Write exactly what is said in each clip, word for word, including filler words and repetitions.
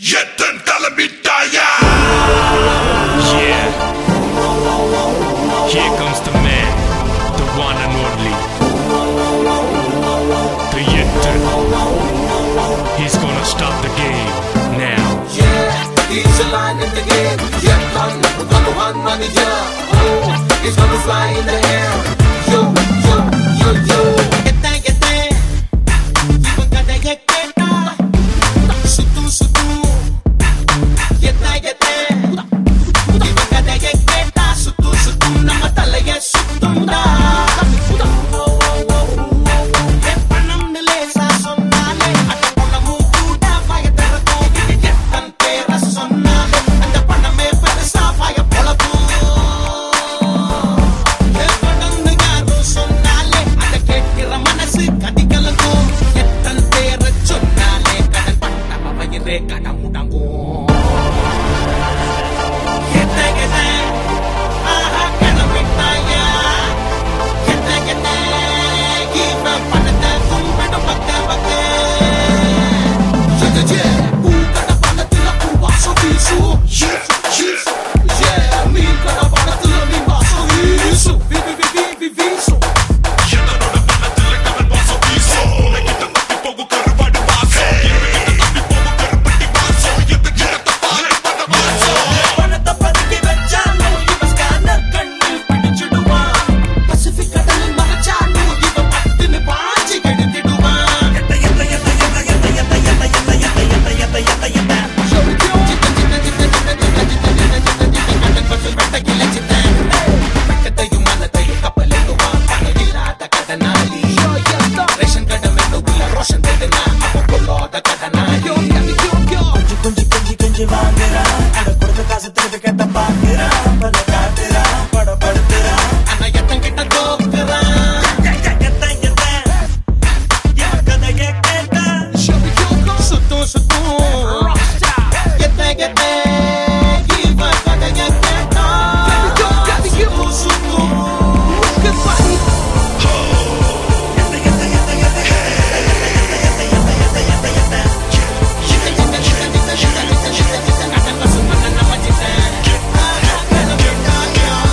எத்தன் தலைமிட்டாயா. Yeah, here comes the man, the one and only, the Yettan. He's gonna stop the game now. Yeah, he's a line in the game. Yettan, we're gonna run money, yeah. Oh, he's gonna fly in the air. Yo, yo, yo, yo. Yettan, Yettan, even got that Yettan. Sutu, sutu. Yettan, Yettan, even got that Yettan. Sutu, sutu, nama talaya sutunda.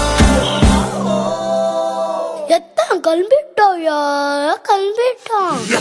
எத்தனை கல்பிட்டோயா கல்பிட்டான்.